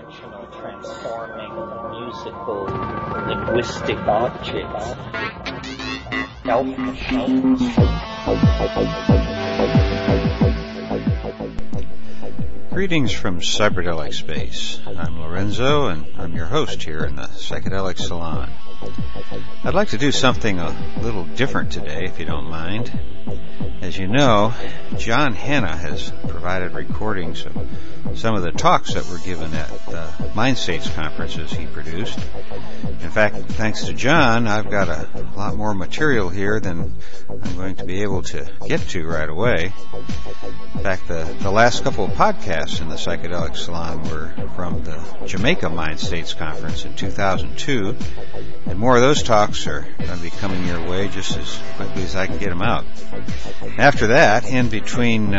functional, transforming, musical, linguistic objects. Elf machines. Greetings from Cyberdelic Space. I'm Lorenzo, and I'm your host here in the Psychedelic Salon. I'd like to do something a little different today, if you don't mind. As you know, John Hanna has provided recordings of some of the talks that were given at the MindStates conferences he produced. In fact, thanks to John, I've got a lot more material here than I'm going to be able to get to right away. In fact, the last couple of podcasts in the Psychedelic Salon were from the Jamaica MindStates conference in 2002, and more of those talks are going to be coming your way just as quickly as I can get them out. After that, in between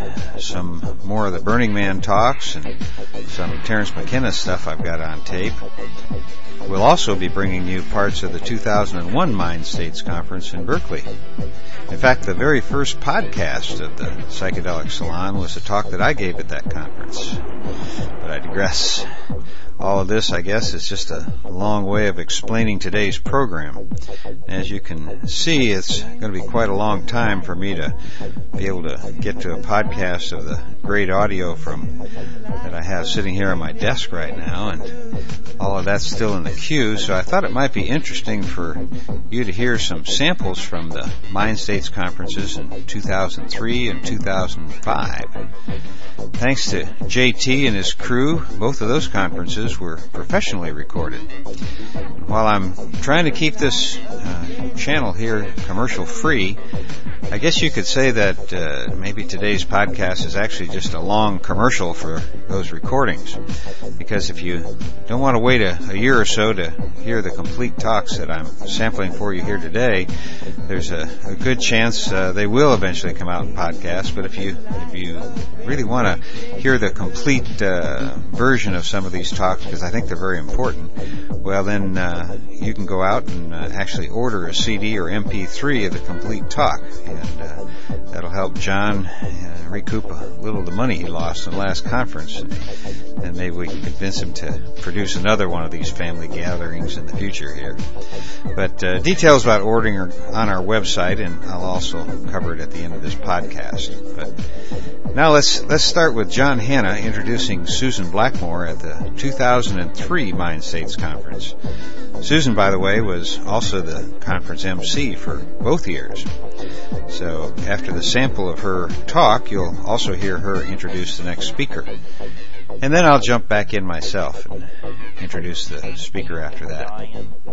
some more of the Burning Man talks and some Terence McKenna stuff I've got on tape, we'll also be bringing you parts of the 2001 MindStates conference in Berkeley. In fact, the very first podcast of the Psychedelic Salon was a talk that I gave at that conference. But I digress. All of this, I guess, is just a long way of explaining today's program. As you can see, it's going to be quite a long time for me to be able to get to a podcast of the great audio that I have sitting here on my desk right now, and all of that's still in the queue, so I thought it might be interesting for you to hear some samples from the MindStates conferences in 2003 and 2005. Thanks to JT and his crew, both of those conferences were professionally recorded. While I'm trying to keep this channel here commercial free, I guess you could say that maybe today's podcast is actually just a long commercial for those recordings. Because if you don't want to wait a year or so to hear the complete talks that I'm sampling for you here today, there's a good chance they will eventually come out in podcasts. But if you really want to hear the complete version of some of these talks, because I think they're very important, well then you can go out and actually order a CD or MP3 of the complete talk, and that'll help John recoup a little of the money he lost in the last conference, and maybe we can convince him to produce another one of these family gatherings in the future here. But details about ordering are on our website, and I'll also cover it at the end of this podcast. But now let's start with John Hanna introducing Susan Blackmore at the 2003 MindStates conference. Susan, by the way, was also the conference MC for both years. So after the sample of her talk, you'll also hear her introduce the next speaker. And then I'll jump back in myself and introduce the speaker after that.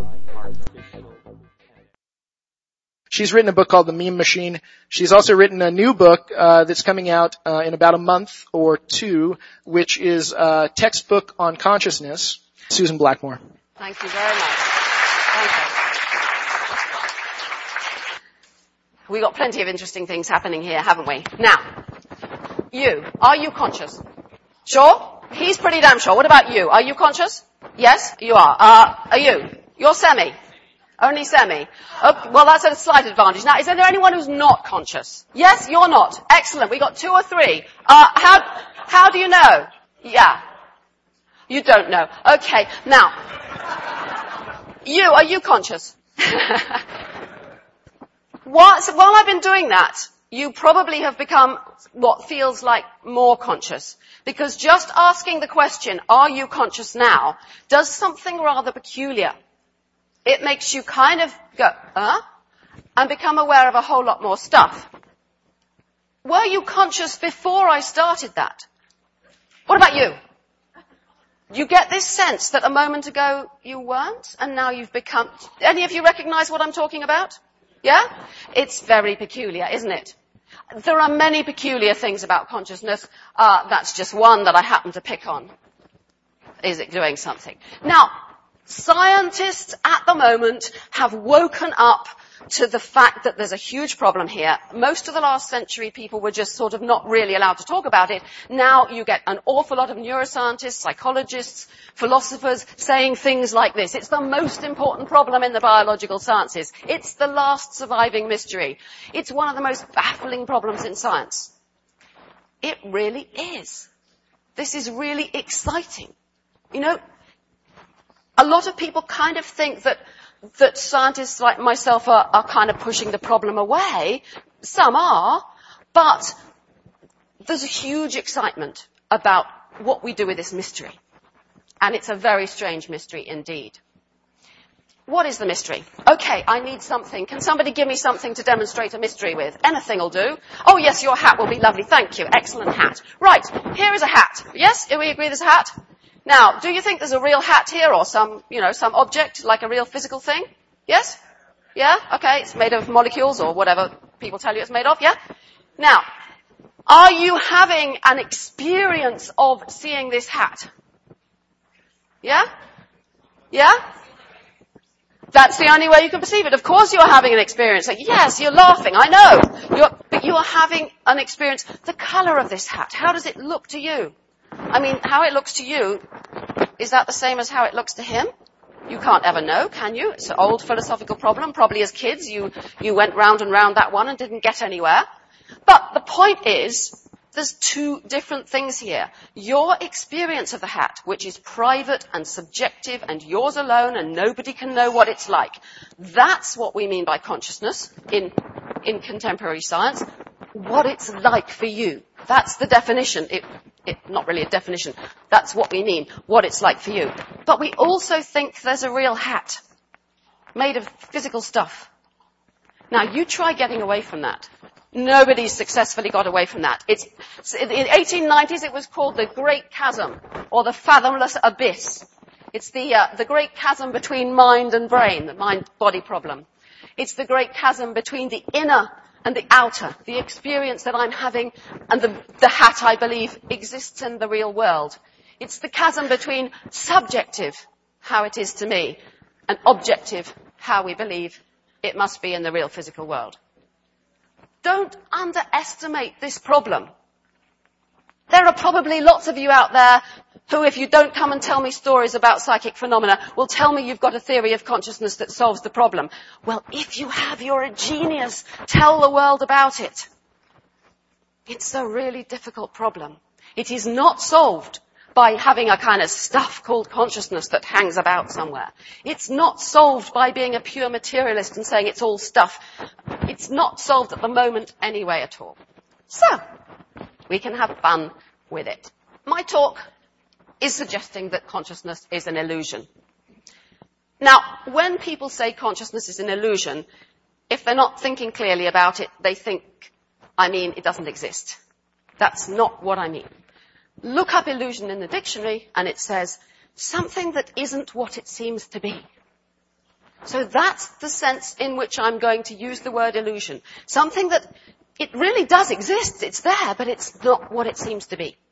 She's written a book called The Meme Machine. She's also written a new book that's coming out in about a month or two, which is a textbook on consciousness. Susan Blackmore. Thank you very much. Thank you. We got plenty of interesting things happening here, haven't we? Now, are you conscious? Sure? He's pretty damn sure. What about you? Are you conscious? Yes, you are. Are you? You're semi. Only semi. Oh, well, that's a slight advantage. Now, is there anyone who's not conscious? Yes, you're not. Excellent. We got 2 or 3. How do you know? Yeah. You don't know. Okay. Now, are you conscious? While I've been doing that, you probably have become what feels like more conscious. Because just asking the question, are you conscious now, does something rather peculiar. It makes you kind of go, and become aware of a whole lot more stuff. Were you conscious before I started that? What about you? You get this sense that a moment ago you weren't, and now you've become... Any of you recognize what I'm talking about? Yeah? It's very peculiar, isn't it? There are many peculiar things about consciousness. That's just one that I happen to pick on. Is it doing something? Now, scientists at the moment have woken up to the fact that there's a huge problem here. Most of the last century, people were just sort of not really allowed to talk about it. Now you get an awful lot of neuroscientists, psychologists, philosophers saying things like this. It's the most important problem in the biological sciences. It's the last surviving mystery. It's one of the most baffling problems in science. It really is. This is really exciting. You know, a lot of people kind of think that scientists like myself are kind of pushing the problem away. Some are, but there's a huge excitement about what we do with this mystery. And it's a very strange mystery indeed. What is the mystery? Okay, I need something. Can somebody give me something to demonstrate a mystery with? Anything will do. Oh yes, your hat will be lovely. Thank you. Excellent hat. Right, here is a hat. Yes, do we agree there's a hat? Now, do you think there's a real hat here or some object, like a real physical thing? Yes? Yeah? Okay, it's made of molecules or whatever people tell you it's made of, yeah? Now, are you having an experience of seeing this hat? Yeah? Yeah? That's the only way you can perceive it. Of course you're having an experience. Like, yes, you're laughing, I know. But you're having an experience. The colour of this hat, how does it look to you? I mean, how it looks to you, is that the same as how it looks to him? You can't ever know, can you? It's an old philosophical problem. Probably as kids you went round and round that one and didn't get anywhere. But the point is, there's two different things here. Your experience of the hat, which is private and subjective and yours alone and nobody can know what it's like. That's what we mean by consciousness in contemporary science. What it's like for you. That's the definition. Not really a definition. That's what we mean. What it's like for you. But we also think there's a real hat made of physical stuff. Now, you try getting away from that. Nobody's successfully got away from that. In the 1890s, it was called the Great Chasm, or the Fathomless Abyss. It's the great chasm between mind and brain, the mind-body problem. It's the great chasm between the inner and the outer, the experience that I'm having, and the hat, I believe, exists in the real world. It's the chasm between subjective, how it is to me, and objective, how we believe it must be in the real physical world. Don't underestimate this problem. There are probably lots of you out there who, if you don't come and tell me stories about psychic phenomena, will tell me you've got a theory of consciousness that solves the problem. Well, if you have, you're a genius. Tell the world about it. It's a really difficult problem. It is not solved by having a kind of stuff called consciousness that hangs about somewhere. It's not solved by being a pure materialist and saying it's all stuff. It's not solved at the moment anyway at all. So, we can have fun with it. My talk is suggesting that consciousness is an illusion. Now, when people say consciousness is an illusion, if they're not thinking clearly about it, they think, it doesn't exist. That's not what I mean. Look up illusion in the dictionary and it says something that isn't what it seems to be. So that's the sense in which I'm going to use the word illusion. Something that it really does exist. It's there, but it's not what it seems to be.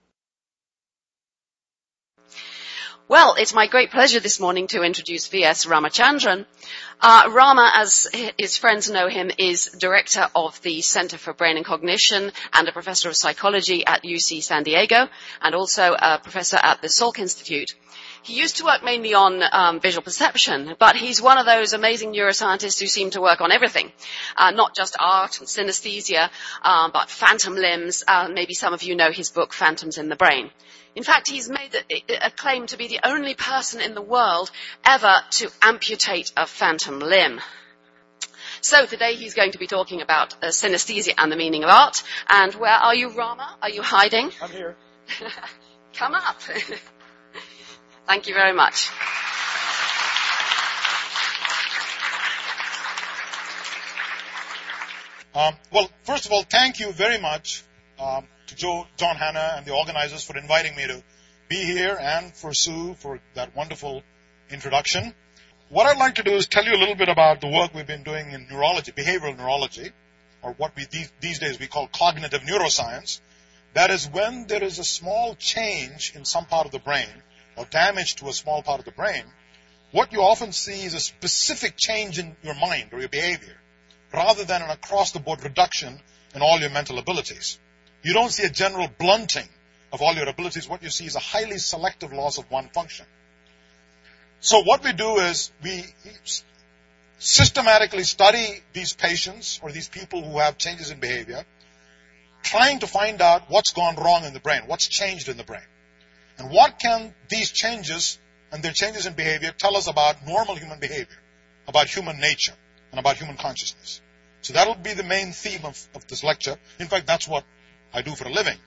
Well, it's my great pleasure this morning to introduce V.S. Ramachandran. Rama, as his friends know him, is director of the Center for Brain and Cognition and a professor of psychology at UC San Diego, and also a professor at the Salk Institute. He used to work mainly on visual perception, but he's one of those amazing neuroscientists who seem to work on everything, not just art and synesthesia, but phantom limbs. Maybe some of you know his book, Phantoms in the Brain. In fact, he's made a claim to be the only person in the world ever to amputate a phantom limb. So today he's going to be talking about synesthesia and the meaning of art. And where are you, Rama? Are you hiding? I'm here. Come up. Thank you very much. Well, first of all, thank you very much to John Hanna and the organizers for inviting me to be here, and for Sue for that wonderful introduction. What I'd like to do is tell you a little bit about the work we've been doing in neurology, behavioral neurology, or what these days we call cognitive neuroscience. That is, when there is a small change in some part of the brain, or damage to a small part of the brain, what you often see is a specific change in your mind or your behavior, rather than an across-the-board reduction in all your mental abilities. You don't see a general blunting of all your abilities. What you see is a highly selective loss of one function. So what we do is we systematically study these patients or these people who have changes in behavior, trying to find out what's gone wrong in the brain, what's changed in the brain. And what can these changes and their changes in behavior tell us about normal human behavior, about human nature, and about human consciousness? So that'll be the main theme of this lecture. In fact, that's what I do for a living.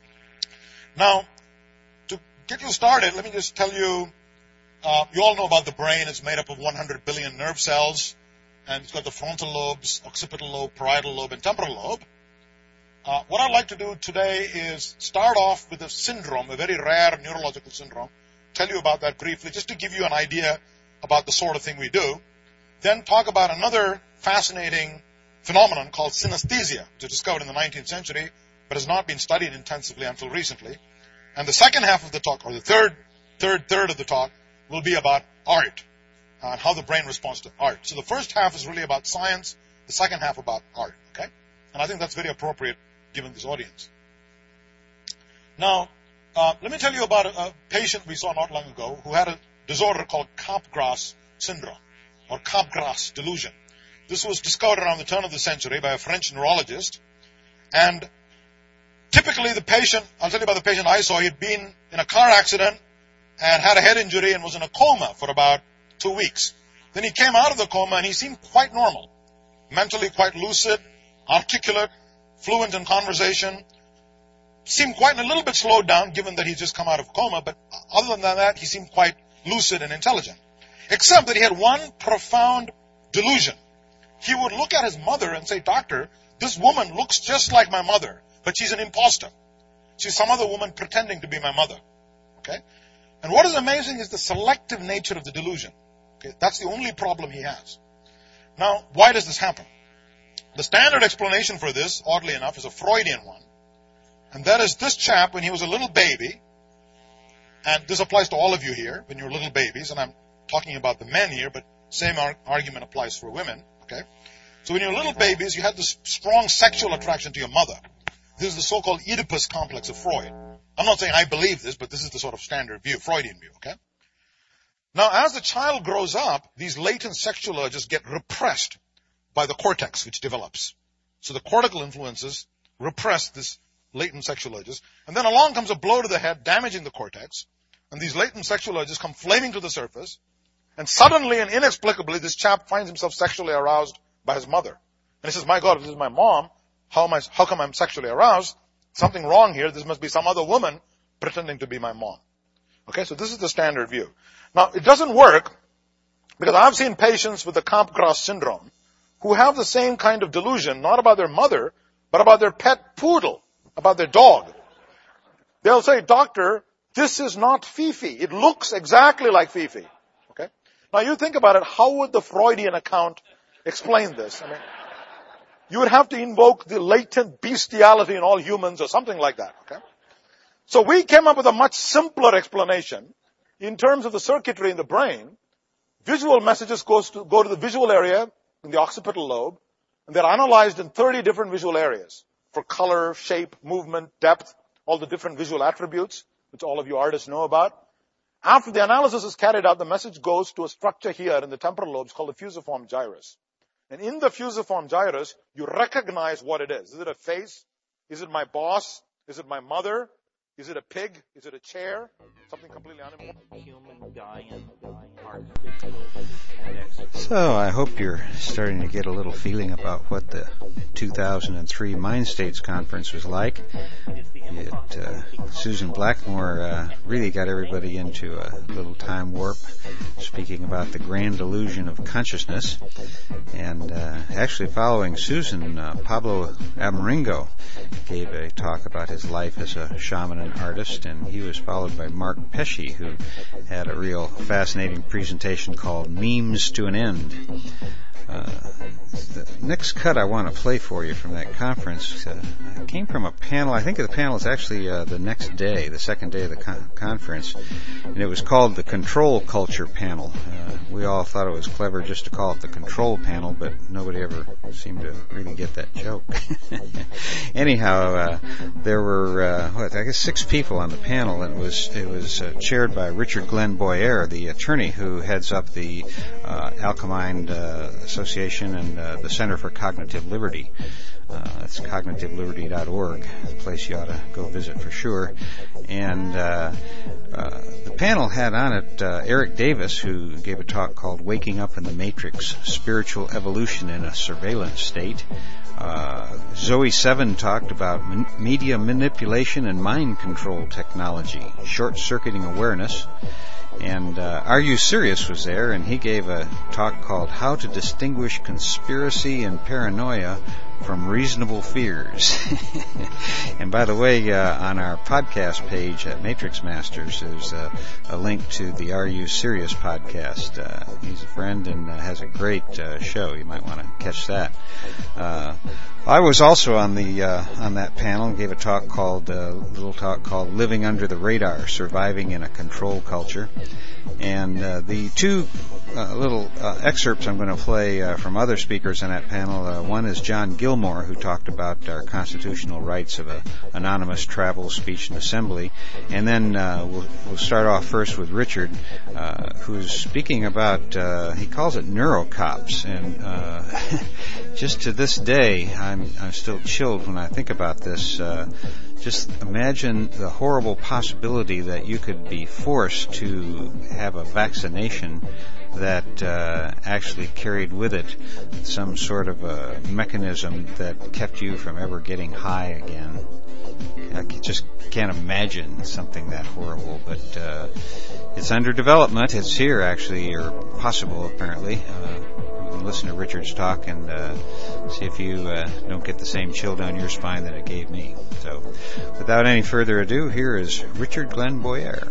Now, to get you started, let me just tell you, you all know about the brain. It's made up of 100 billion nerve cells, and it's got the frontal lobes, occipital lobe, parietal lobe, and temporal lobe. What I'd like to do today is start off with a syndrome, a very rare neurological syndrome, tell you about that briefly, just to give you an idea about the sort of thing we do. Then talk about another fascinating phenomenon called synesthesia, which was discovered in the 19th century, but has not been studied intensively until recently. And the second half of the talk, or the third of the talk, will be about art, and how the brain responds to art. So the first half is really about science, the second half about art, okay? And I think that's very appropriate given this audience. Now, let me tell you about a patient we saw not long ago who had a disorder called Capgras syndrome, or Capgras delusion. This was discovered around the turn of the century by a French neurologist. And typically the patient, I'll tell you about the patient I saw, he had been in a car accident and had a head injury and was in a coma for about 2 weeks. Then he came out of the coma and he seemed quite normal, mentally quite lucid, articulate, fluent in conversation, seemed quite a little bit slowed down given that he'd just come out of coma, but other than that, he seemed quite lucid and intelligent. Except that he had one profound delusion. He would look at his mother and say, "Doctor, this woman looks just like my mother, but she's an imposter. She's some other woman pretending to be my mother." Okay? And what is amazing is the selective nature of the delusion. Okay? That's the only problem he has. Now, why does this happen? The standard explanation for this, oddly enough, is a Freudian one. And that is this chap, when he was a little baby, and this applies to all of you here, when you're little babies, and I'm talking about the men here, but same argument applies for women. Okay? So when you're little babies, you had this strong sexual attraction to your mother. This is the so-called Oedipus complex of Freud. I'm not saying I believe this, but this is the sort of standard view, Freudian view, okay? Now, as the child grows up, these latent sexual urges get repressed by the cortex, which develops. So the cortical influences repress this latent sexual urges, and then along comes a blow to the head, damaging the cortex, and these latent sexual urges come flaming to the surface, and suddenly and inexplicably, this chap finds himself sexually aroused by his mother. And he says, "My God, if this is my mom, how come I'm sexually aroused? Something wrong here. This must be some other woman pretending to be my mom." Okay, so this is the standard view. Now, it doesn't work because I've seen patients with the Capgras syndrome who have the same kind of delusion, not about their mother, but about their pet poodle, about their dog. They'll say, "Doctor, this is not Fifi. It looks exactly like Fifi." Okay? Now, you think about it, how would the Freudian account explain this? I mean, you would have to invoke the latent bestiality in all humans or something like that, okay? So we came up with a much simpler explanation. In terms of the circuitry in the brain, visual messages go to the visual area in the occipital lobe, and they're analyzed in 30 different visual areas for color, shape, movement, depth, all the different visual attributes, which all of you artists know about. After the analysis is carried out, the message goes to a structure here in the temporal lobes called the fusiform gyrus. And in the fusiform gyrus, you recognize what it is. Is it a face? Is it my boss? Is it my mother? Is it a pig? Is it a chair? Something completely animal? So I hope you're starting to get a little feeling about what the 2003 Mind States Conference was like. Susan Blackmore really got everybody into a little time warp, speaking about the grand illusion of consciousness. And actually following Susan, Pablo Amaringo gave a talk about his life as a shaman and artist, and he was followed by Mark Pesce, who had a real fascinating presentation called Memes to an End. The next cut I want to play for you from that conference came from a panel. I think the panel is actually the next day, the second day of the conference, and it was called the Control Culture Panel. We all thought it was clever just to call it the Control Panel, but nobody ever seemed to really get that joke. Anyhow, there were, 6 6 people on the panel. It was chaired by Richard Glenn Boyer, the attorney who heads up the Alchemind Association and the Center for Cognitive Liberty. That's cognitiveliberty.org, a place you ought to go visit for sure. And the panel had on it Eric Davis, who gave a talk called Waking Up in the Matrix, Spiritual Evolution in a Surveillance State. Zoe Seven talked about media manipulation and mind control technology, short-circuiting awareness. And Are You Serious was there, and he gave a talk called How to Distinguish Conspiracy and Paranoia from Reasonable Fears. And by the way, on our podcast page at Matrix Masters, there's a link to the Are You Serious podcast. He's a friend and has a great show. You might want to catch that. I was also on that panel and gave a little talk called Living Under the Radar, Surviving in a Control Culture. And the two little excerpts I'm going to play from other speakers on that panel. One is John Gilmore, who talked about our constitutional rights of anonymous travel, speech, and assembly. And then we'll start off first with Richard, who's speaking about, he calls it neurocops. And just to this day, I'm still chilled when I think about this. Just imagine the horrible possibility that you could be forced to have a vaccination that actually carried with it some sort of a mechanism that kept you from ever getting high again. I just can't imagine something that horrible, but it's under development. It's here, actually, or possible, apparently. You can listen to Richard's talk and see if you don't get the same chill down your spine that it gave me. So, without any further ado, here is Richard Glenn Boyer.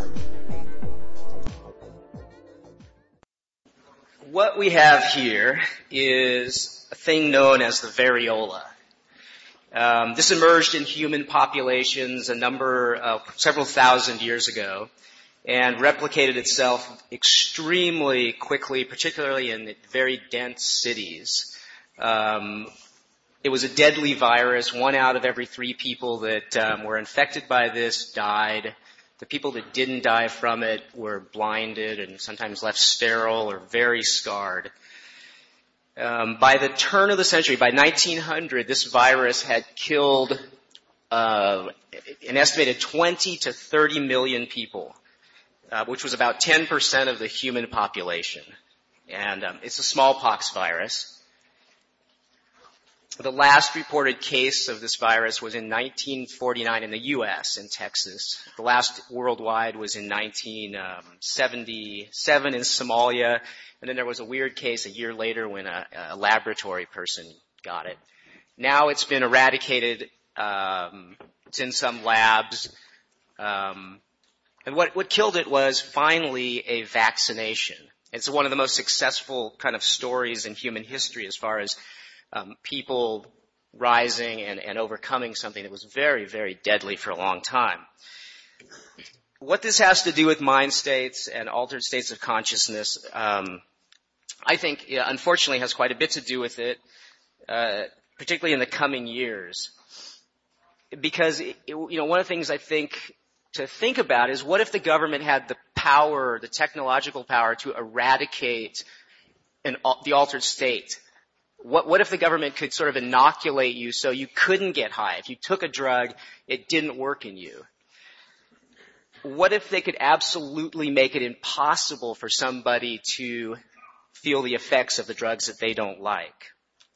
What we have here is a thing known as the variola. This emerged in human populations several thousand years ago, and replicated itself extremely quickly, particularly in very dense cities. It was a deadly virus. 1 out of every 3 people that were infected by this died. The people that didn't die from it were blinded and sometimes left sterile or very scarred. By the turn of the century, by 1900, this virus had killed an estimated 20 to 30 million people, which was about 10% of the human population. And it's a smallpox virus. The last reported case of this virus was in 1949 in the U.S., in Texas. The last worldwide was in 1977 in Somalia. And then there was a weird case a year later when a laboratory person got it. Now it's been eradicated. It's in some labs. And what killed it was finally a vaccination. It's one of the most successful kind of stories in human history as far as people rising and overcoming something that was very, very deadly for a long time. What this has to do with mind states and altered states of consciousness, I think, unfortunately, has quite a bit to do with it, particularly in the coming years. Because, one of the things I think to think about is, what if the government had the power, the technological power, to eradicate the altered state? What if the government could sort of inoculate you so you couldn't get high? If you took a drug, it didn't work in you. What if they could absolutely make it impossible for somebody to feel the effects of the drugs that they don't like?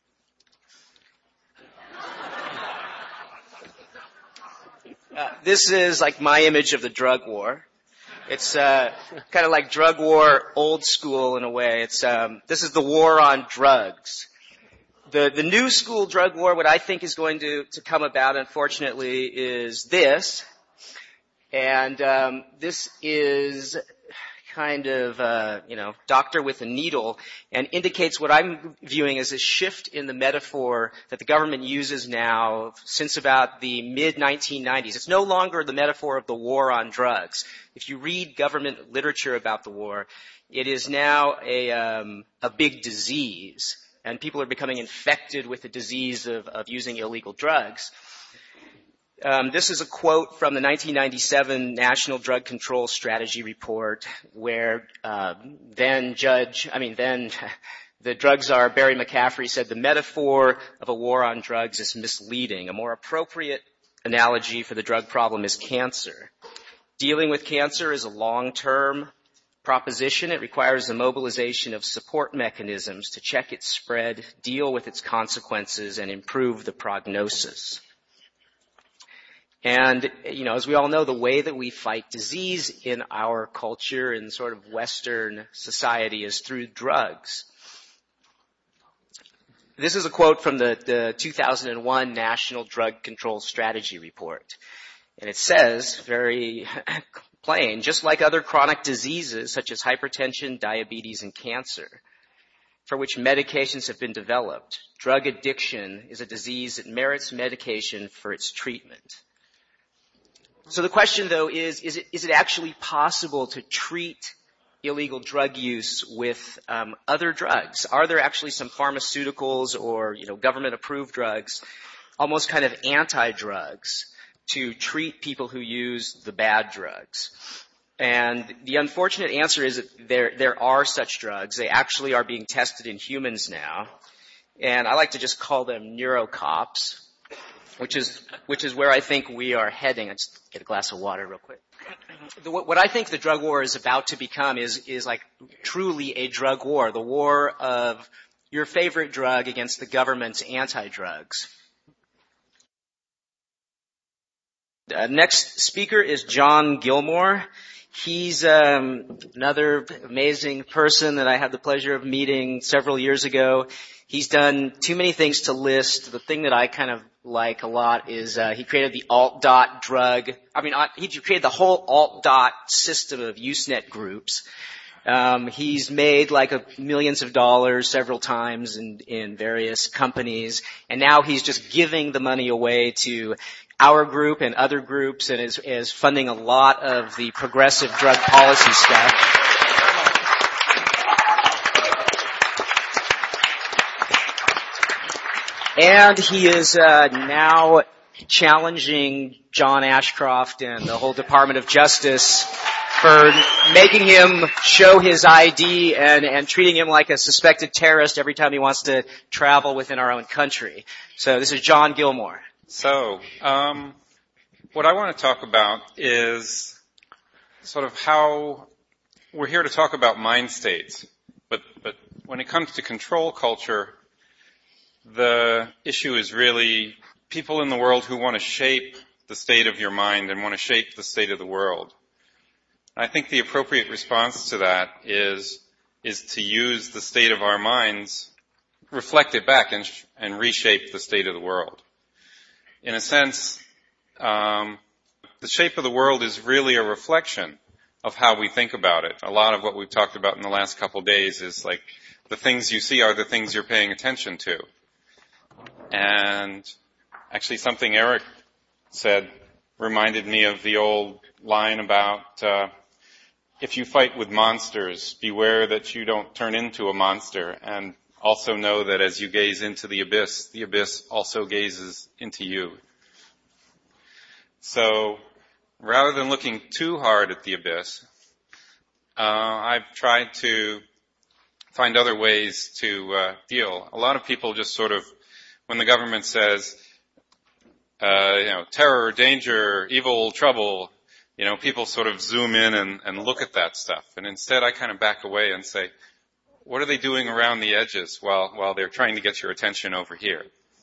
This is like my image of the drug war. It's kind of like drug war old school in a way. This is the war on drugs. The new school drug war, what I think is going to come about, unfortunately, is this. And this is kind of, doctor with a needle, and indicates what I'm viewing as a shift in the metaphor that the government uses now since about the mid-1990s. It's no longer the metaphor of the war on drugs. If you read government literature about the war, it is now a big disease. And people are becoming infected with the disease of using illegal drugs. This is a quote from the 1997 National Drug Control Strategy Report, where then the drug czar Barry McCaffrey said the metaphor of a war on drugs is misleading. A more appropriate analogy for the drug problem is cancer. Dealing with cancer is a long-term proposition. It requires the mobilization of support mechanisms to check its spread, deal with its consequences, and improve the prognosis. And, as we all know, the way that we fight disease in our culture, in sort of Western society, is through drugs. This is a quote from the 2001 National Drug Control Strategy Report. And it says, very plain, just like other chronic diseases such as hypertension, diabetes, and cancer, for which medications have been developed, drug addiction is a disease that merits medication for its treatment. So the question, though, is it actually possible to treat illegal drug use with other drugs? Are there actually some pharmaceuticals or, government-approved drugs, almost kind of anti-drugs, to treat people who use the bad drugs? And the unfortunate answer is that there are such drugs. They actually are being tested in humans now. And I like to just call them neurocops, which is where I think we are heading. Let's get a glass of water real quick. What I think the drug war is about to become is like truly a drug war, the war of your favorite drug against the government's anti-drugs. Next speaker is John Gilmore. He's another amazing person that I had the pleasure of meeting several years ago. He's done too many things to list. The thing that I kind of like a lot is he created the alt.dot drug. He created the whole alt.dot system of Usenet groups. He's made millions of dollars several times in various companies, and now he's just giving the money away to our group and other groups, and is funding a lot of the progressive drug policy stuff. And he is now challenging John Ashcroft and the whole Department of Justice for making him show his ID and treating him like a suspected terrorist every time he wants to travel within our own country. So this is John Gilmore. So, what I want to talk about is sort of how we're here to talk about mind states, but when it comes to control culture, the issue is really people in the world who want to shape the state of your mind and want to shape the state of the world. I think the appropriate response to that is to use the state of our minds, reflect it back, and reshape the state of the world. In a sense, the shape of the world is really a reflection of how we think about it. A lot of what we've talked about in the last couple days is like the things you see are the things you're paying attention to. And actually something Eric said reminded me of the old line about if you fight with monsters, beware that you don't turn into a monster, and also know that as you gaze into the abyss also gazes into you. So rather than looking too hard at the abyss, I've tried to find other ways to deal. A lot of people just sort of, when the government says, terror, danger, evil, trouble, people sort of zoom in and look at that stuff. And instead I kind of back away and say, what are they doing around the edges while they're trying to get your attention over here?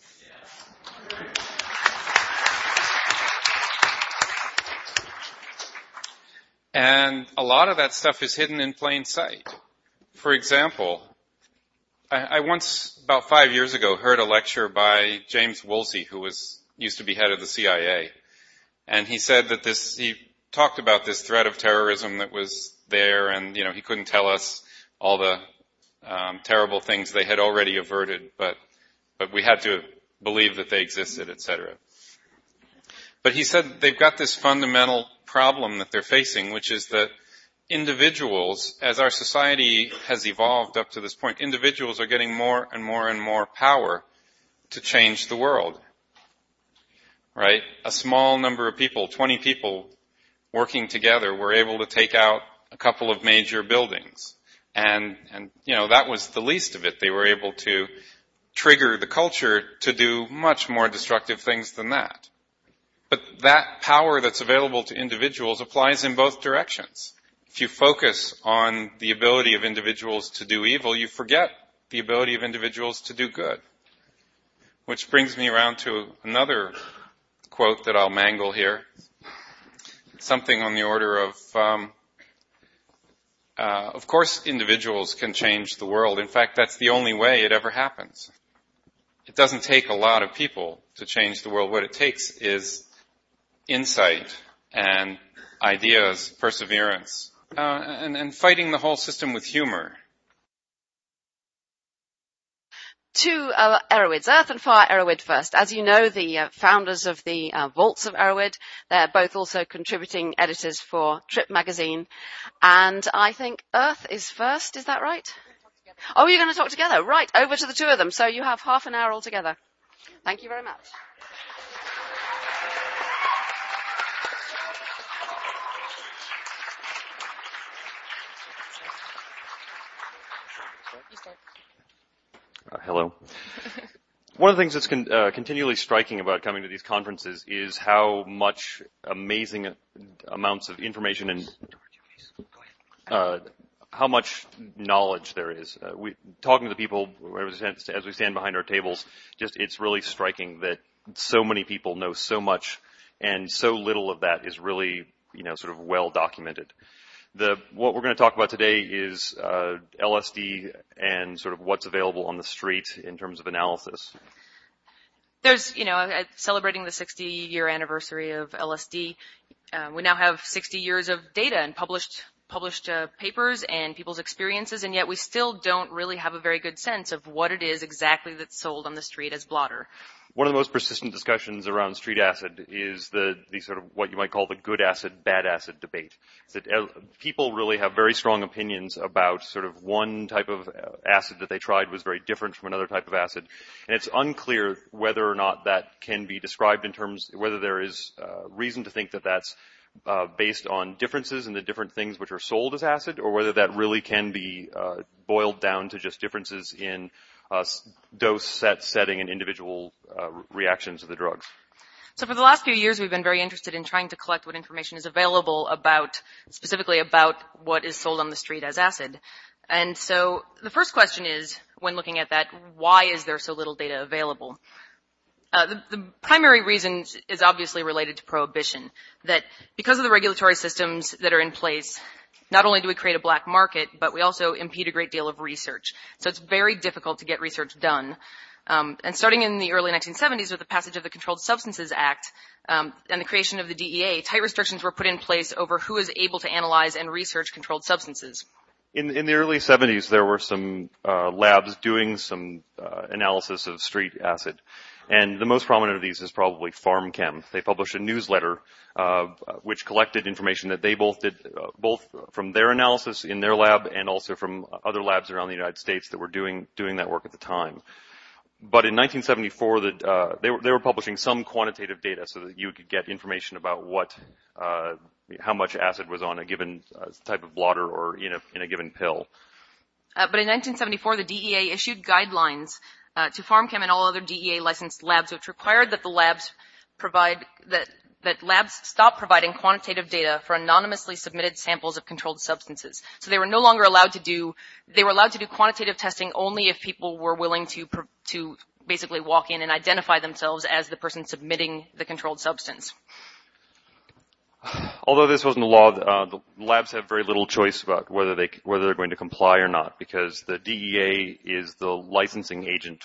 And a lot of that stuff is hidden in plain sight. For example, I once, about 5 years ago, heard a lecture by James Woolsey, who used to be head of the CIA. And he said that he talked about this threat of terrorism that was there, and, he couldn't tell us all the terrible things they had already averted, but we had to believe that they existed, etc. But he said they've got this fundamental problem that they're facing, which is that individuals, as our society has evolved up to this point, individuals are getting more and more and more power to change the world. right? A small number of people, 20 people working together, were able to take out a couple of major buildings. And that was the least of it. They were able to trigger the culture to do much more destructive things than that. But that power that's available to individuals applies in both directions. If you focus on the ability of individuals to do evil, you forget the ability of individuals to do good. Which brings me around to another quote that I'll mangle here. Something on the order of course individuals can change the world. In fact, that's the only way it ever happens. It doesn't take a lot of people to change the world. What it takes is insight and ideas, perseverance, and fighting the whole system with humor. To Erowid's, Earth and Fire Erowid first. As you know, the founders of the Vaults of Erowid, they're both also contributing editors for Trip magazine. And I think Earth is first, is that right? Oh, you're going to talk together. Right, over to the two of them. So you have half an hour altogether. Thank you very much. Hello. One of the things that's continually striking about coming to these conferences is how much amazing amounts of information and how much knowledge there is. Talking to the people as we stand behind our tables, it's really striking that so many people know so much, and so little of that is really sort of well documented. What we're going to talk about today is LSD and sort of what's available on the street in terms of analysis. There's, celebrating the 60-year anniversary of LSD. We now have 60 years of data and published papers and people's experiences, and yet we still don't really have a very good sense of what it is exactly that's sold on the street as blotter. One of the most persistent discussions around street acid is the sort of what you might call the good acid, bad acid debate. That people really have very strong opinions about sort of one type of acid that they tried was very different from another type of acid. And it's unclear whether or not that can be described in terms, whether there is reason to think that that's based on differences in the different things which are sold as acid, or whether that really can be boiled down to just differences in dose, setting, and individual reactions to the drugs. So for the last few years, we've been very interested in trying to collect what information is available specifically about what is sold on the street as acid. And so the first question is, when looking at that, why is there so little data available? The primary reason is obviously related to prohibition, that because of the regulatory systems that are in place, not only do we create a black market, but we also impede a great deal of research. So it's very difficult to get research done. And starting in the early 1970s with the passage of the Controlled Substances Act and the creation of the DEA, tight restrictions were put in place over who is able to analyze and research controlled substances. In the early 70s, there were some labs doing some analysis of street acid. And the most prominent of these is probably PharmChem. They published a newsletter which collected information that they both did, both from their analysis in their lab and also from other labs around the United States that were doing that work at the time. But in 1974, they were publishing some quantitative data so that you could get information about how much acid was on a given type of blotter or in a given pill. But in 1974, the DEA issued guidelines to PharmChem and all other DEA licensed labs, which required that the labs that labs stop providing quantitative data for anonymously submitted samples of controlled substances. So they were no longer allowed to do quantitative testing only if people were willing to basically walk in and identify themselves as the person submitting the controlled substance. Although this wasn't a law, the labs have very little choice about whether they're going to comply or not, because the DEA is the licensing agent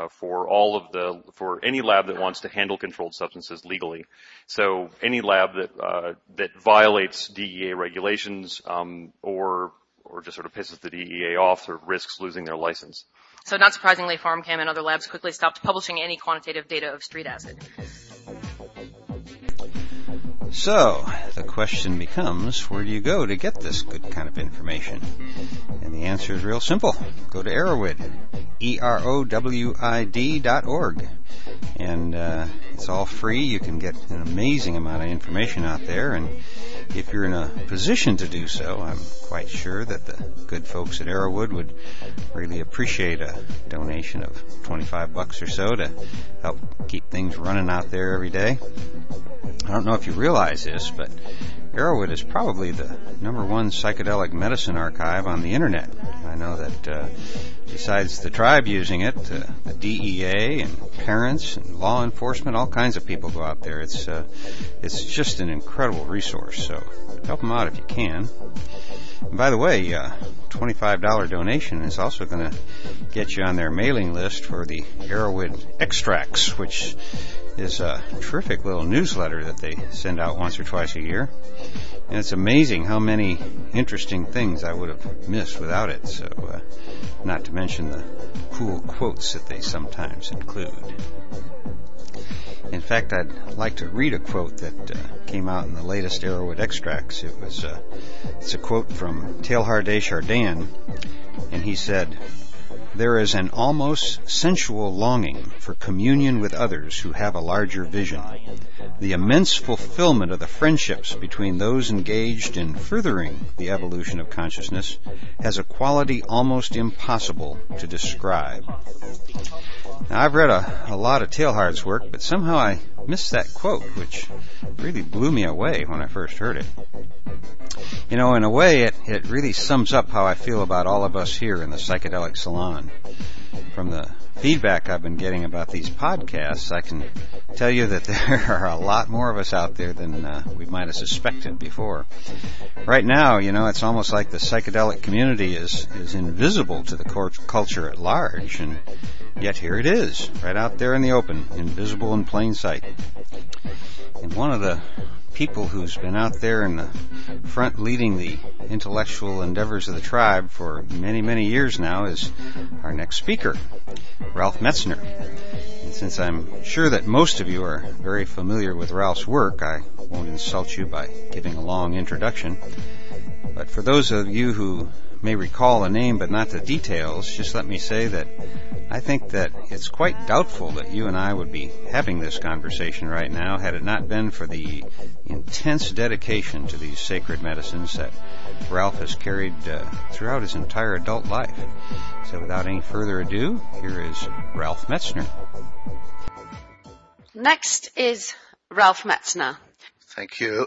for any lab that wants to handle controlled substances legally. So any lab that violates DEA regulations or just sort of pisses the DEA off or risks losing their license. So not surprisingly, PharmChem and other labs quickly stopped publishing any quantitative data of street acid. So, the question becomes, where do you go to get this good kind of information? And the answer is real simple. Go to Erowid, EROWID.org. And it's all free. You can get an amazing amount of information out there. And if you're in a position to do so, I'm quite sure that the good folks at Erowid would really appreciate a donation of $25 or so to help keep things running out there every day. I don't know if you realize this, but Erowid is probably the #1 psychedelic medicine archive on the internet. I know that besides the tribe using it, the DEA and parents and law enforcement, all kinds of people go out there. It's just an incredible resource, so help them out if you can. And by the way, $25 donation is also going to get you on their mailing list for the Erowid Extracts, which is a terrific little newsletter that they send out once or twice a year. And it's amazing how many interesting things I would have missed without it, so not to mention the cool quotes that they sometimes include. In fact, I'd like to read a quote that came out in the latest Erowid Extracts. It's a quote from Teilhard de Chardin, and he said, "There is an almost sensual longing for communion with others who have a larger vision. The immense fulfillment of the friendships between those engaged in furthering the evolution of consciousness has a quality almost impossible to describe." Now, I've read a lot of Teilhard's work, but somehow I missed that quote, which really blew me away when I first heard it. You know, in a way, it really sums up how I feel about all of us here in the Psychedelic Salon. From the feedback I've been getting about these podcasts, I can tell you that there are a lot more of us out there than we might have suspected before. Right now, you know, it's almost like the psychedelic community is invisible to the culture at large, and yet here it is, right out there in the open, invisible in plain sight. And one of the people who's been out there in the front leading the intellectual endeavors of the tribe for many, many years now is our next speaker, Ralph Metzner. And since I'm sure that most of you are very familiar with Ralph's work, I won't insult you by giving a long introduction. But for those of you who may recall the name but not the details, just let me say that I think that it's quite doubtful that you and I would be having this conversation right now had it not been for the intense dedication to these sacred medicines that Ralph has carried throughout his entire adult life. So without any further ado, here is Ralph Metzner. Next is Ralph Metzner. Thank you.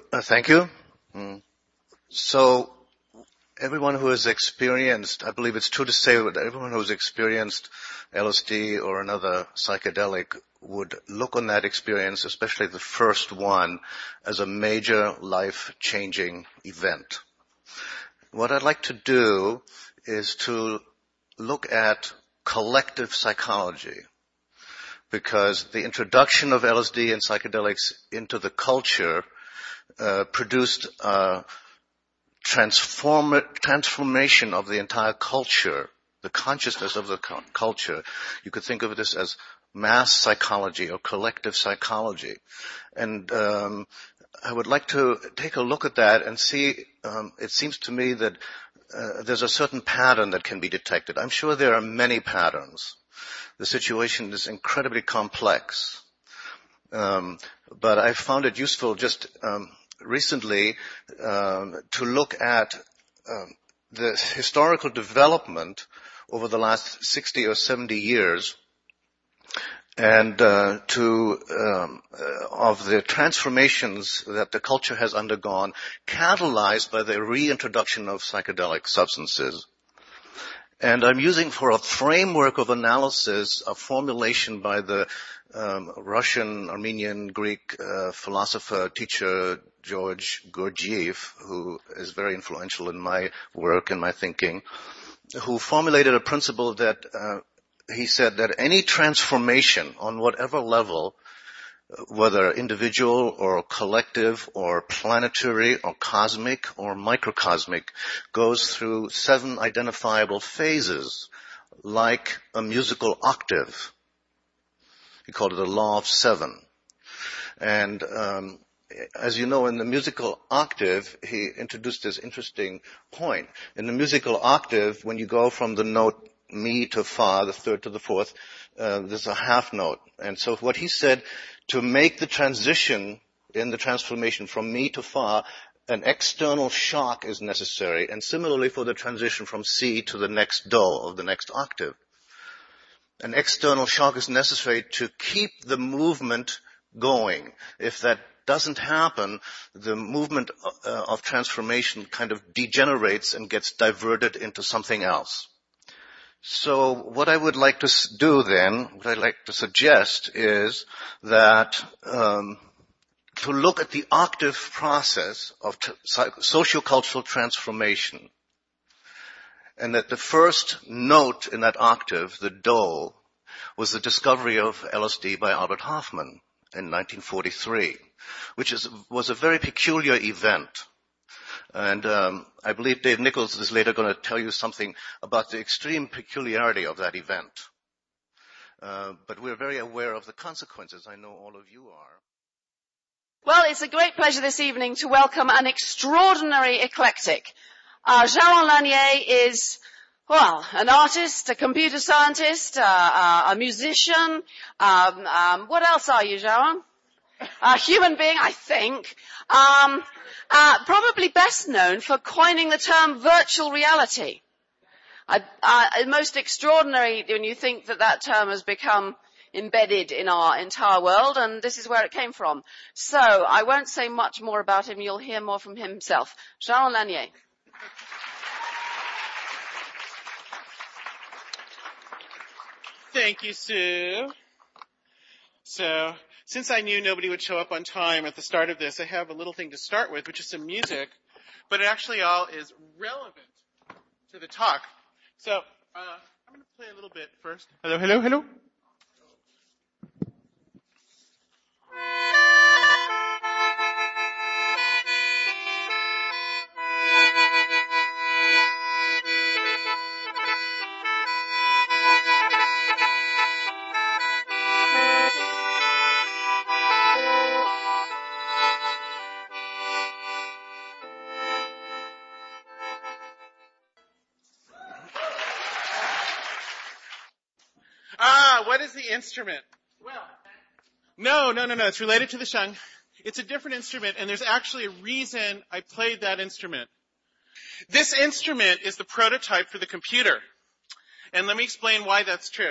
So, everyone who has experienced, I believe it's true to say that everyone who has experienced LSD or another psychedelic would look on that experience, especially the first one, as a major life-changing event. What I'd like to do is to look at collective psychology, because the introduction of LSD and psychedelics into the culture produced a transformation of the entire culture, the consciousness of the culture. You could think of this as mass psychology or collective psychology. And I would like to take a look at that and see, it seems to me that there's a certain pattern that can be detected. I'm sure there are many patterns. The situation is incredibly complex. But I found it useful just recently to look at the historical development over the last 60 or 70 years and of the transformations that the culture has undergone, catalyzed by the reintroduction of psychedelic substances. And I'm using for a framework of analysis a formulation by the Russian, Armenian, Greek philosopher, teacher George Gurdjieff, who is very influential in my work and my thinking, who formulated a principle that he said that any transformation on whatever level, whether individual or collective or planetary or cosmic or microcosmic, goes through 7 identifiable phases, like a musical octave. He called it the law of 7. And as you know, in the musical octave, he introduced this interesting point. In the musical octave, when you go from the note mi to fa, the third to the fourth, there's a half note. And so what he said, to make the transition in the transformation from mi to fa, an external shock is necessary. And similarly for the transition from C to the next do of the next octave. An external shock is necessary to keep the movement going. If that doesn't happen, the movement of transformation kind of degenerates and gets diverted into something else. So what I would like to do then, what I'd like to suggest is that to look at the octave process of sociocultural transformation, and that the first note in that octave, the do, was the discovery of LSD by Albert Hofmann in 1943, which was a very peculiar event. And I believe Dave Nichols is later going to tell you something about the extreme peculiarity of that event. But we're very aware of the consequences. I know all of you are. Well, it's a great pleasure this evening to welcome an extraordinary eclectic. Jaron Lanier is, well, an artist, a computer scientist, a musician. What else are you, Jaron? A human being, I think. Probably best known for coining the term virtual reality. Most extraordinary when you think that term has become embedded in our entire world, and this is where it came from. So I won't say much more about him. You'll hear more from him himself. Jaron Lanier. Thank you, Sue. So, since I knew nobody would show up on time at the start of this, I have a little thing to start with, which is some music, but it actually all is relevant to the talk. So, I'm going to play a little bit first. Hello, hello, hello. What is the instrument? Well, no. It's related to the sheng. It's a different instrument, and there's actually a reason I played that instrument. This instrument is the prototype for the computer. And let me explain why that's true.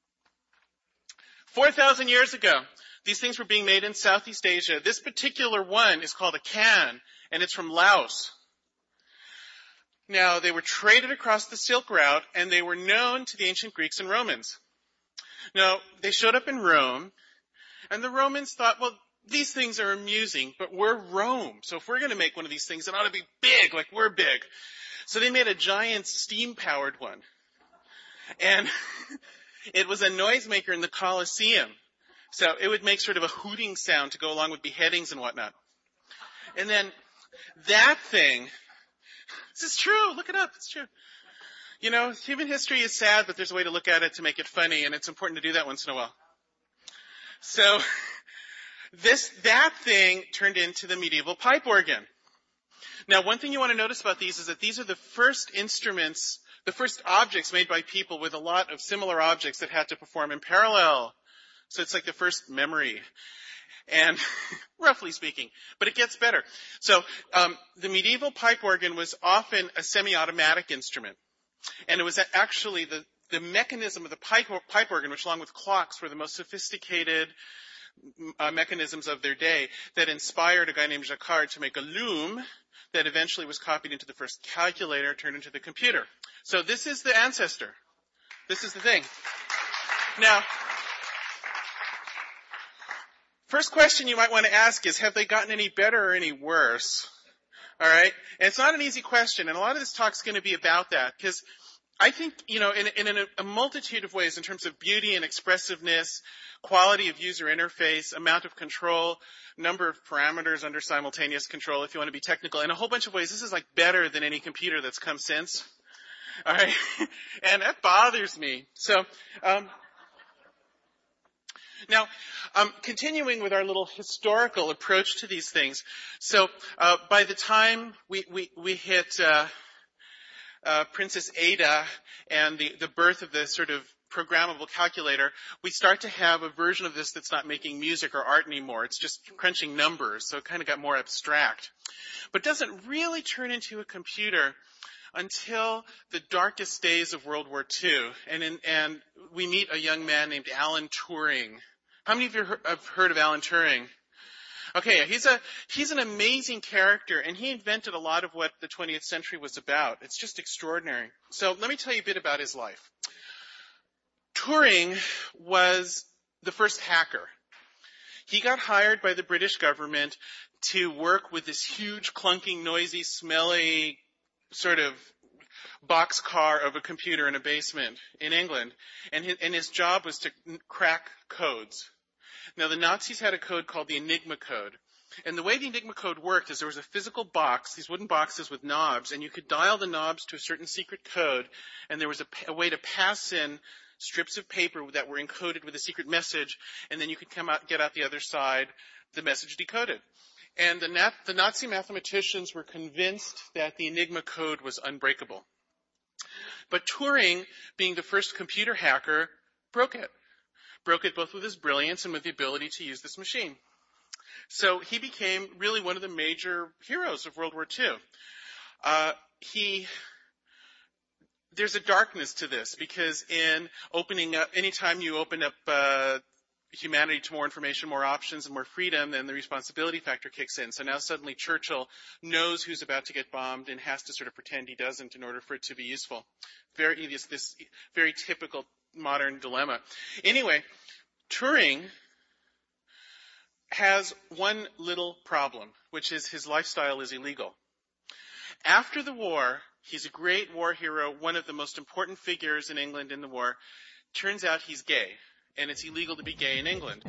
4,000 years ago, these things were being made in Southeast Asia. This particular one is called a can, and it's from Laos. Now, they were traded across the Silk Route, and they were known to the ancient Greeks and Romans. Now, they showed up in Rome, and the Romans thought, well, these things are amusing, but we're Rome. So if we're going to make one of these things, it ought to be big, like we're big. So they made a giant steam-powered one. And it was a noisemaker in the Colosseum. So it would make sort of a hooting sound to go along with beheadings and whatnot. And then that thing, this is true, look it up, it's true. You know, human history is sad, but there's a way to look at it to make it funny, and it's important to do that once in a while. So, that thing turned into the medieval pipe organ. Now, one thing you want to notice about these is that these are the first instruments, the first objects made by people with a lot of similar objects that had to perform in parallel. So it's like the first memory. And, roughly speaking, but it gets better. So, the medieval pipe organ was often a semi-automatic instrument. And it was actually the mechanism of the pipe organ, which along with clocks were the most sophisticated mechanisms of their day, that inspired a guy named Jacquard to make a loom that eventually was copied into the first calculator, turned into the computer. So this is the ancestor. This is the thing. Now, first question you might want to ask is, have they gotten any better or any worse? All right? And it's not an easy question, and a lot of this talk's going to be about that, because I think, you know, in a multitude of ways in terms of beauty and expressiveness, quality of user interface, amount of control, number of parameters under simultaneous control, if you want to be technical, in a whole bunch of ways, this is like better than any computer that's come since. All right? And that bothers me. So, Now, continuing with our little historical approach to these things, so by the time we hit Princess Ada and the birth of the sort of programmable calculator, we start to have a version of this that's not making music or art anymore. It's just crunching numbers, so it kind of got more abstract. But doesn't really turn into a computer until the darkest days of World War II. And we meet a young man named Alan Turing. How many of you have heard of Alan Turing? Okay, he's an amazing character, and he invented a lot of what the 20th century was about. It's just extraordinary. So let me tell you a bit about his life. Turing was the first hacker. He got hired by the British government to work with this huge, clunking, noisy, smelly sort of boxcar of a computer in a basement in England. And his job was to crack codes. Now, the Nazis had a code called the Enigma code. And the way the Enigma code worked is there was a physical box, these wooden boxes with knobs, and you could dial the knobs to a certain secret code, and there was a way to pass in strips of paper that were encoded with a secret message, and then you could get out the other side, the message decoded. And the Nazi mathematicians were convinced that the Enigma code was unbreakable. But Turing, being the first computer hacker, broke it. Broke it both with his brilliance and with the ability to use this machine. So he became really one of the major heroes of World War II. There's a darkness to this, because in opening up, anytime you open up humanity to more information, more options, and more freedom, then the responsibility factor kicks in. So now suddenly Churchill knows who's about to get bombed and has to sort of pretend he doesn't in order for it to be useful. This very typical modern dilemma. Anyway, Turing has one little problem, which is his lifestyle is illegal. After the war, he's a great war hero, one of the most important figures in England in the war. Turns out he's gay, and it's illegal to be gay in England.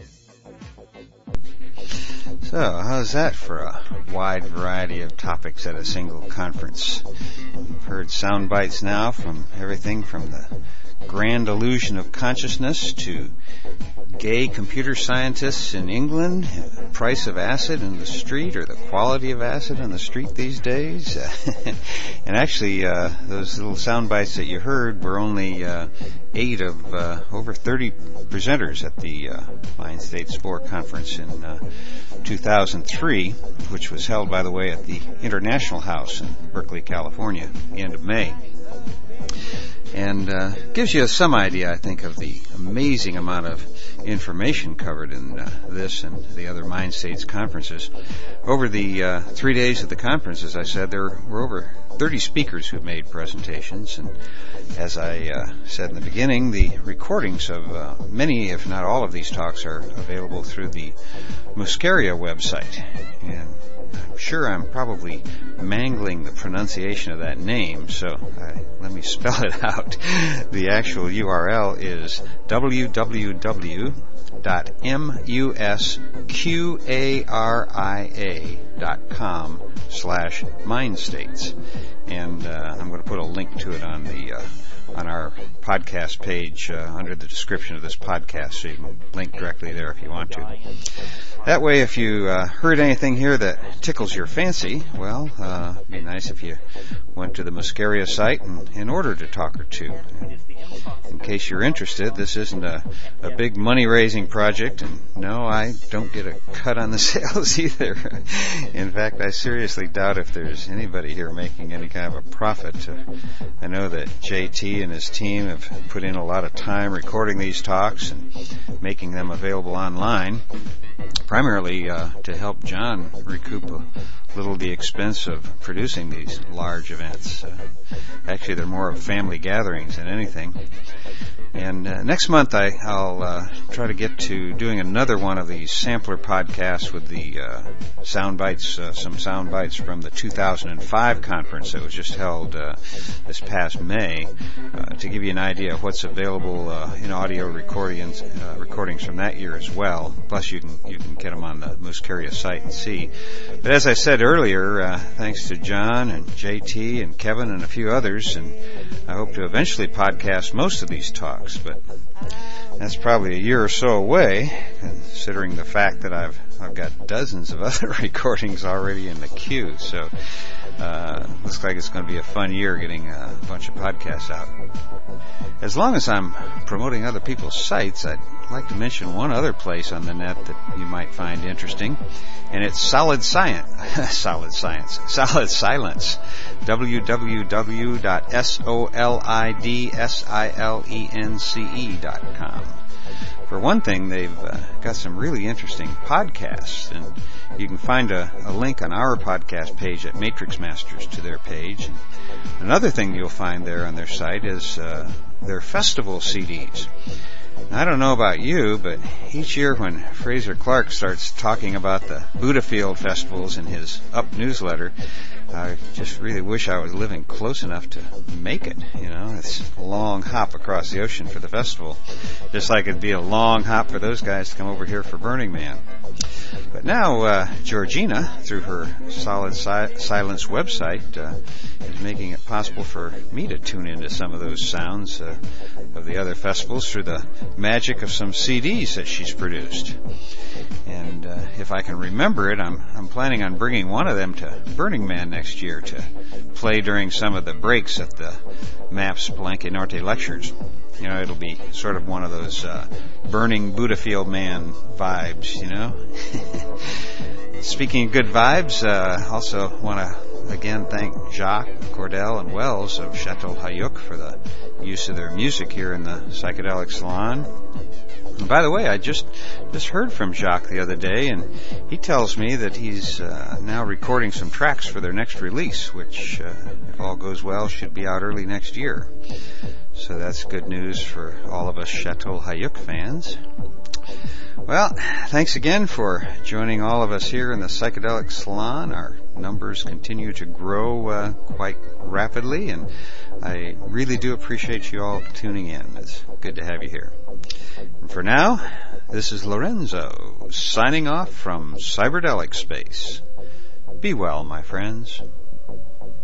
So, how's that for a wide variety of topics at a single conference? You've heard sound bites now from everything from the grand illusion of consciousness to gay computer scientists in England, price of acid in the street, or the quality of acid in the street these days. And actually, those little sound bites that you heard were only 8 of over 30 presenters at the Mind State Spore Conference in 2003, which was held, by the way, at the International House in Berkeley, California, the end of May. And gives you some idea, I think, of the amazing amount of information covered in this and the other Mind States conferences. Over the 3 days of the conference, as I said, there were over 30 speakers who made presentations. And as I said in the beginning, the recordings of many, if not all of these talks are available through the Muscaria website. And I'm sure I'm probably mangling the pronunciation of that name, so let me spell it out. The actual URL is www.muscaria.com/mindstates. And I'm going to put a link to it on our podcast page under the description of this podcast, so you can link directly there if you want to. That way, if you heard anything here that tickles your fancy, well, it'd be nice if you went to the Muscaria site and ordered a talk or two. And in case you're interested, this isn't a big money-raising project, and no, I don't get a cut on the sales either. In fact, I seriously doubt if there's anybody here making any kind of a profit. I know that JT and his team have put in a lot of time recording these talks and making them available online, primarily to help John recoup a little the expense of producing these large events. Actually, they're more of family gatherings than anything. And next month I'll try to get to doing another one of these sampler podcasts with the sound bites, some sound bites from the 2005 conference that was just held this past May, to give you an idea of what's available in audio recordings from that year as well. Plus you can get them on the Muscaria site and see. But as I said earlier, thanks to John and JT and Kevin and a few others, and I hope to eventually podcast most of these talks, but that's probably a year or so away, considering the fact that I've got dozens of other recordings already in the queue. So looks like it's going to be a fun year getting a bunch of podcasts out. As long as I'm promoting other people's sites, I'd like to mention one other place on the net that you might find interesting, and it's Solid Silence. www.solidsilence.com. For one thing, they've got some really interesting podcasts, and you can find a link on our podcast page at Matrix Masters to their page. And another thing you'll find there on their site is their festival CDs. Now, I don't know about you, but each year when Fraser Clark starts talking about the Buddhafield festivals in his Up newsletter, I just really wish I was living close enough to make it. You know, it's a long hop across the ocean for the festival, just like it'd be a long hop for those guys to come over here for Burning Man. But now Georgina, through her Solid Silence website, is making it possible for me to tune into some of those sounds of the other festivals through the magic of some CDs that she's produced. And if I can remember it, I'm planning on bringing one of them to Burning Man next year to play during some of the breaks at the MAPS Palenque Norte lectures. You know, it'll be sort of one of those burning Buddhafield man vibes, you know. Speaking of good vibes, also want to again thank Jacques, Cordell, and Wells of Chateau Hayuk for the use of their music here in the Psychedelic Salon. And by the way, I just heard from Jacques the other day, and he tells me that he's now recording some tracks for their next release, which, if all goes well, should be out early next year. So that's good news for all of us Chateau Hayuk fans. Well, thanks again for joining all of us here in the Psychedelic Salon. Our numbers continue to grow quite rapidly, and I really do appreciate you all tuning in. It's good to have you here. And for now, this is Lorenzo, signing off from Cyberdelic Space. Be well, my friends.